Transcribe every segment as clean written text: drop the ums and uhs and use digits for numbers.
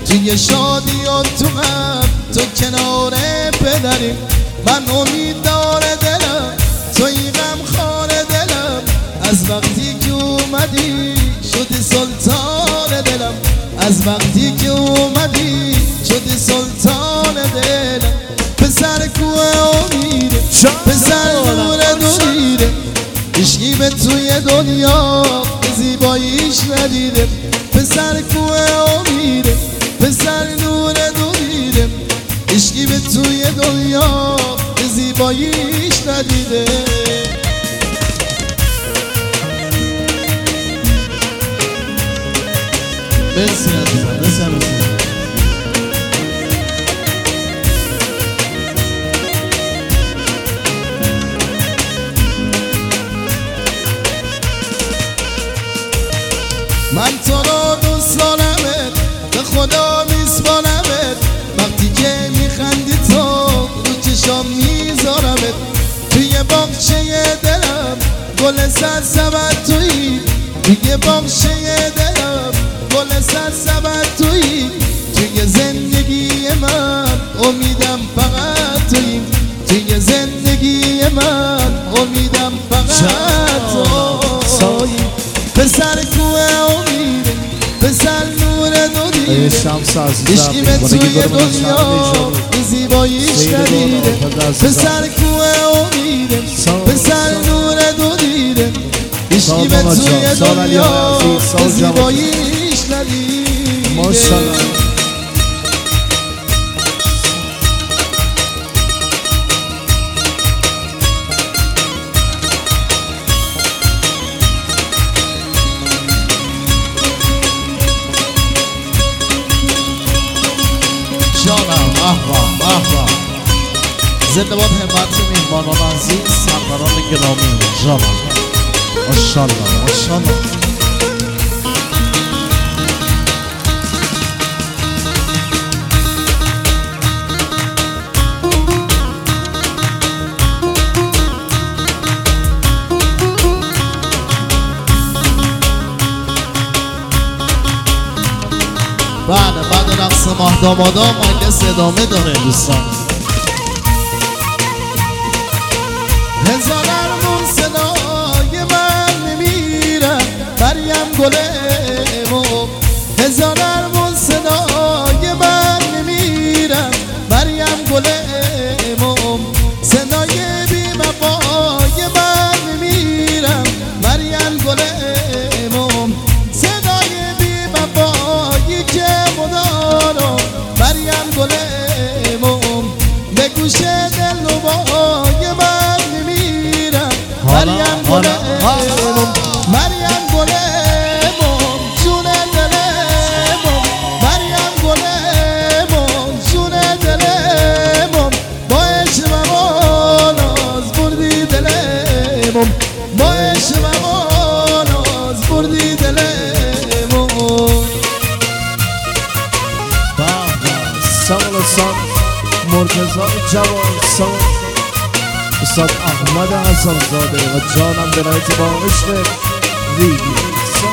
توی شادی و تو غم تو کنار پدریم. من امید داره دلم توی غم خار دلم، از وقتی که اومدی شدی سلطان دلم، از وقتی که اومدی شدی سلطان دلم. پسر کوه امیده پسر نور دوریده، عشقی به توی دنیا به زیباییش ندیده. پسر کوه امیده پسر نور دوریده، عشقی به توی دنیا به زیباییش ندیده. مرسی عزیزم، مرسی عزیزم. من تو رو دوست دارمت، به خدا میسپارمت، وقتی که میخندی تو رو چشام میذارمت. توی باغچه دلم گل سرسبد تویی، توی باغچه دلم گل سرسبد تویی. توی زندگی من امیدم فقط تویی، توی زندگی من امیدم فقط تویی. پسر کوه امیده پسر نور دوریده، عشقی به توی دنیا به زیباییش ندیده. پسر کوه امیده پسر نور دوریده، عشقی به توی دنیا به زیباییش ندیده. زنده باد همت میهمانان عزیز، سروران گرامی جانم. ماشاءالله ماشاءالله. بله بعد رقص ماه دامادا مجلس ادامه داره دوستان. هزار ارمون صدای من نمیرم مریم گلمو، هزار ارمون صدای من نمیرم مریم گلمو، صدای بی وفای من نمیرم مریم گلمو، صدای بی وفایی که مدارم مریم گلمو، به گوش دلربای من مریم گلمون، مریم گلمون جون دلمون، مریم گلمون جون دلمون، با عشق و ناز بردی دلمون، با عشق و ناز بردی دلمون. سال سال مرتضی جوان سال استاد احمد حسن زاده و جانم برایت با عشق ریگی.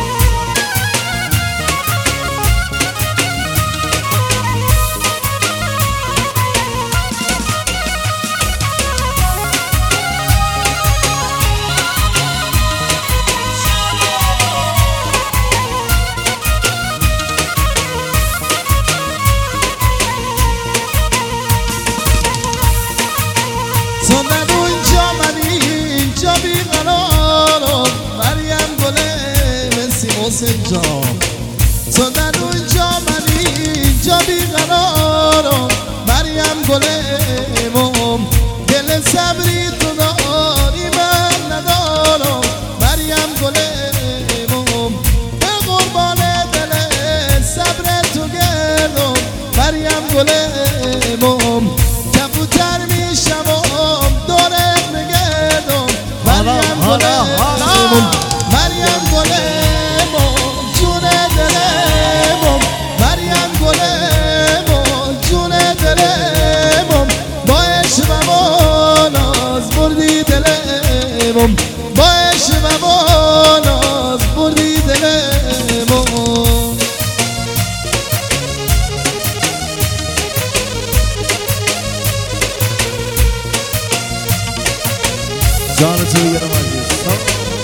تو در اونجا من اینجا بیقرارم مریم گلمون، دل صبری تو داری من ندارم مریم گلمون، به قربان دل صبر تو گردم مریم گلمون، کبوتر میشم دورت میگردم مریم گلمون، مریم گلمون با عشق و ناز بردی دلمون. عزیز.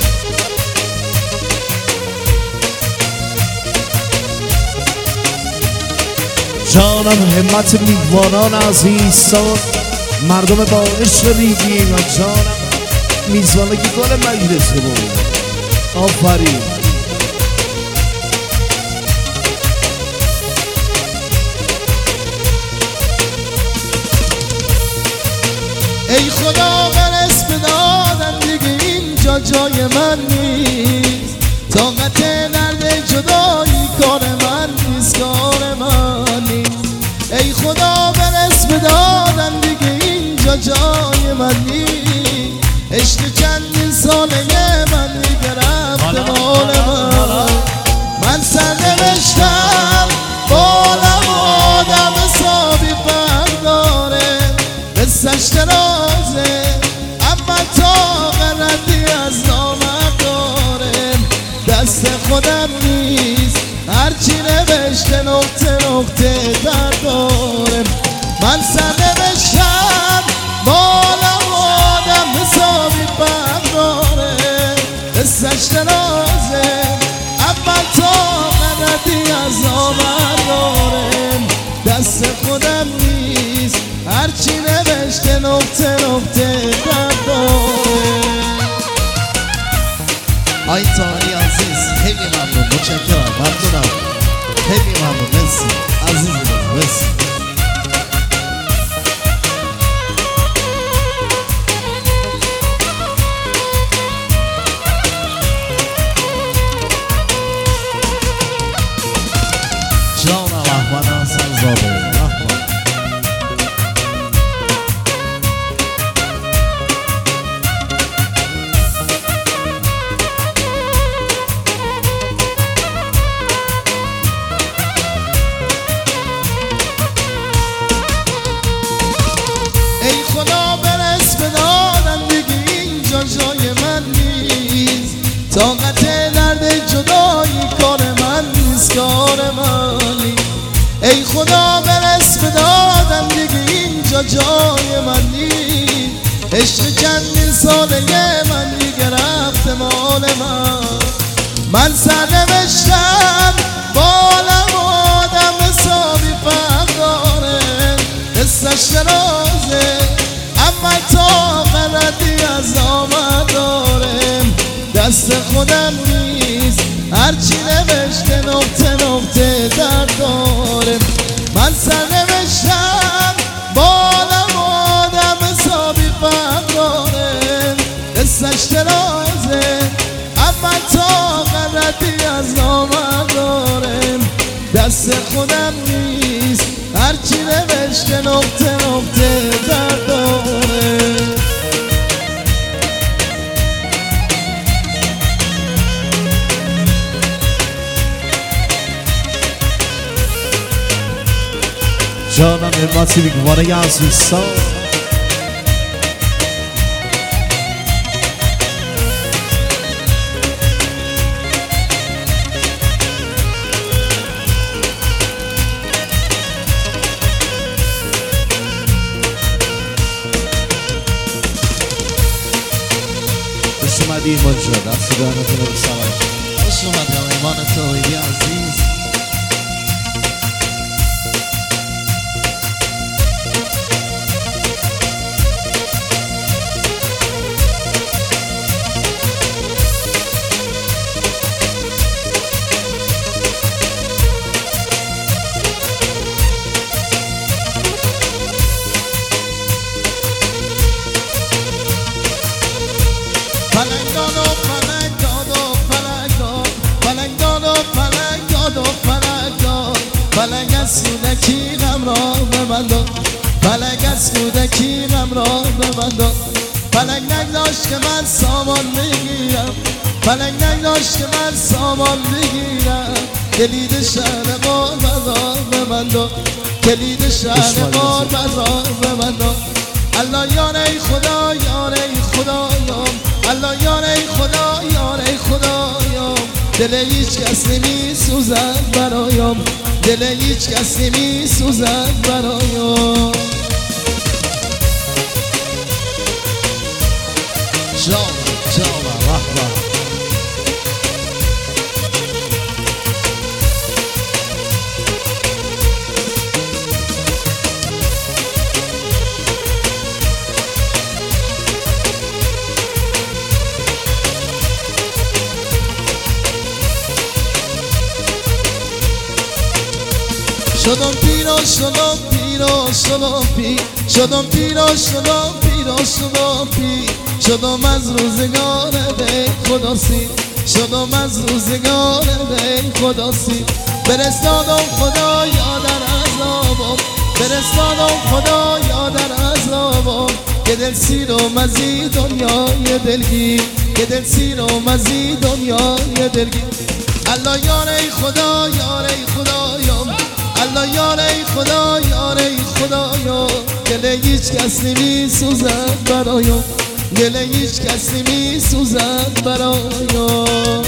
جانم همت میوانان عزیز، مردم با عشق ریگی و جانم میزبانه که گل مجلس بود. آفرین. ای خدا برس به دادن دیگه اینجا جای من نیست، طاقت درد جدایی کار من نیست، کار من نیست. ای خدا برس به دادن دیگه اینجا جای من نیست، عشق چندین ساله من دیگه رفته مال من. من سرنوشتم بالم آدم حسابی فرق داره، قصه‌اش درازه اما طاقت ردی از نامم داره، دست خودم نیست هرچی نوشته نقطه نقطه در داره. من سرنوشتم بالم آدم حسابی فرق داره، قصه‌اش درازه اما طاقت ردی از نامم داره، دست خودم نیست هرچی نوشته نقطه نقطه در داره. آی تانی عزیز خیلی ممنون، متشکرم، ممنونم، خیلی ممنون، مرسی عزیز من، مرسی. جانم احمد حسن زاده. ای خدا برس به دادن دیگه اینجا جای من نیست، طاقت درد جدایی کار من نیست، کار من نیست. ای خدا برس به دادن دیگه اینجا جای من نیست، عشق چندین ساله من دیگه رفته مال من. من سرنوشتم بالم آدم حسابی فرق داره، قصه‌اش درازه اما طاقت ردی از نامم داره، دست خودم نیست هرچی نوشته نقطه نقطه در داره. من سرنوشتم بالم آدم حسابی فرق داره، قصه‌اش درازه اما طاقت ردی از نامم داره، دست خودم نیست هرچی نوشته نقطه نقطه در داره. جانم همت میوانه عزیز. خوش اومدی ایمان جان، دست دهنتون رو بسلام. خوش اومدم ایمان توحیدی عزیز. فلک از کودکی غم را به من داد، فلک از کودکی غم را به من داد، فلک نگذاشت که من سامان بگیرم، فلک نگذاشت که من سامان بگیرم، کلید شهر غربت را به من داد، کلید شهر غربت را به من داد. الله یار ای خدا، یار ای خدایم، الله یار ای خدا، یار ای خدایم، دل هیچ کس نمی سوزد برایم، دل هیچ کس نمی سوزد برایم. جان جانا رحمه شدم پیرا شدم پیرا شدم پیر شدم پیرا شدم پیرا شدم پیر شدم از روزگار دی خدا سیر شدم از روزگار دی خدا سیر فرستادم خدایا در عذابم فرستادم خدایا در عذابم که دل سیرم از این دنیای دلگیر که دل سیرم از این دنیای دلگیر الله یار ای خدا یار ای خدایم الله یار ای خدا یار ای خدایا دل هیچ کس نمی سوزد برایم دل هیچ کس نمی سوزد برایم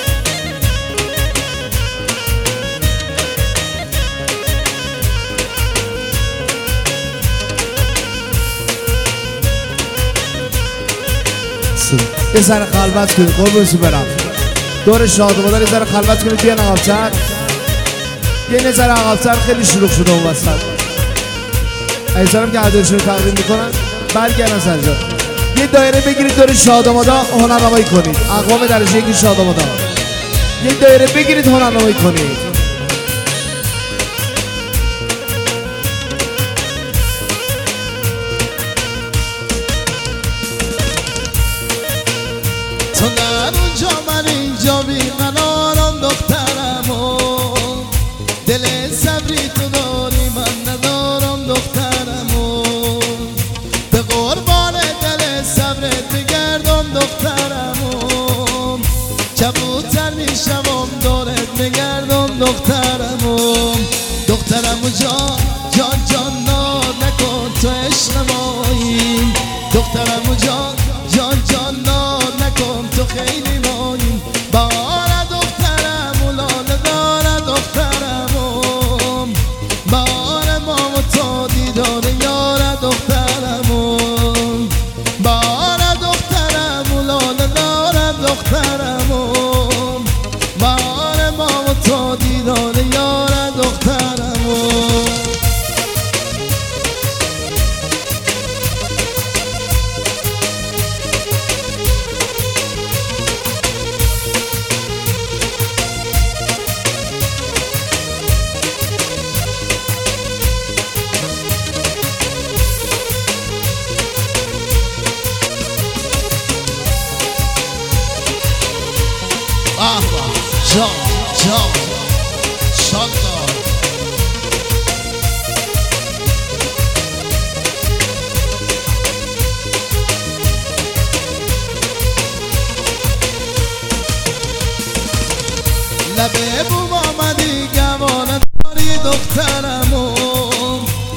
یه سر خلوت کنید قربونتون برم دور شادمادر یه سر خلوت کنید بیان عقب‌تر یه نظر عقب‌تر خیلی شلوغ شده اون وسط عزیزانم که هدایشون رو تقدیم میکنن برگردن سر جا یه دایره بگیرید دور شادمادا هنرنمایی کنید اقوام درجه یکی شادمادا یه دایره بگیرید هنرنمایی کنید تو در اونجا من اینجا بیقرارم دخترمو دل صبری تو داری من ندارم دخترمو به قربان دل صبرت بگردم دخترمو کبوتر میشم دورت بگردم دخترمو دخترمو جان جان جان ناد نکن تو عشق مایی دخترمو جان جان جان ناد نکن تو خیلی مایی باره دخترمو لاله داره دخترمو باره مامو تو دیدار یاره دخترمو باره دخترمو لاله داره دخترمو باره مامو تو دیدار یاره دخترمو جان جان شاندار لبه بوم آمدی گوانه داری دخترم